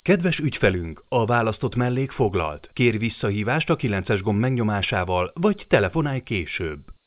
Kedves ügyfelünk, a választott mellék foglalt. Kérj visszahívást a 9-es gomb megnyomásával, vagy telefonálj később.